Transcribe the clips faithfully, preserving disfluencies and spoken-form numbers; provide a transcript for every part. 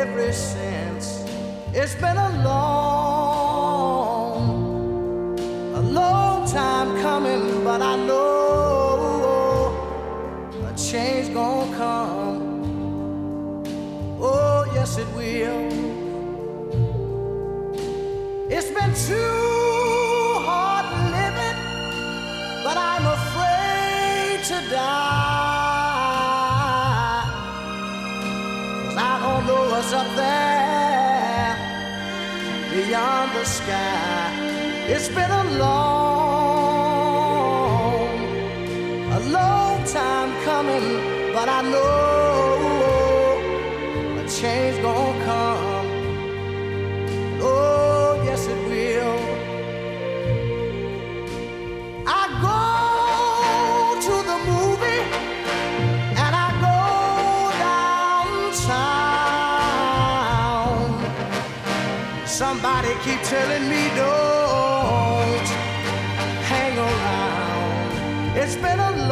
ever since. It's been a long, a long time coming, but I know a change gonna come. Oh, yes, it will. It's been too hard living, but I'm afraid to die. 'Cause I don't know what's up there beyond the sky. It's been a long, a long time coming, but I know a change gonna come. Oh, yes it will. I go to the movie and I go downtown. Somebody keep telling me don't hang around. It's been a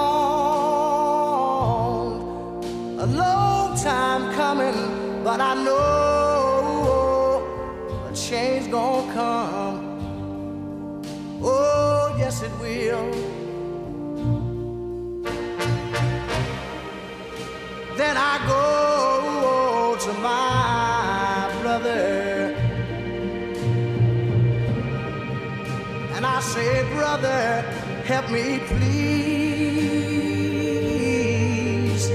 long, a long time coming, but I know a change gonna come. Oh, yes it will. Then I go to my brother and I say, brother, help me please.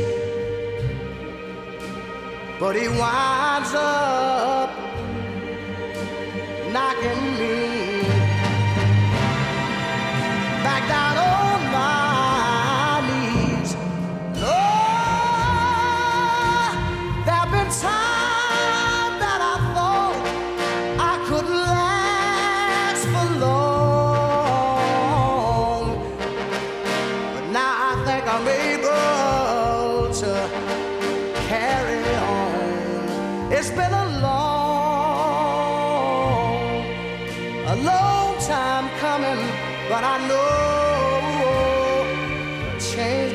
But he winds up knocking me back down on my knees. Lord, there've been times that I thought I couldn't last for long, but now I think I'm able to carry on. It's been a long, a long time coming, but I know a change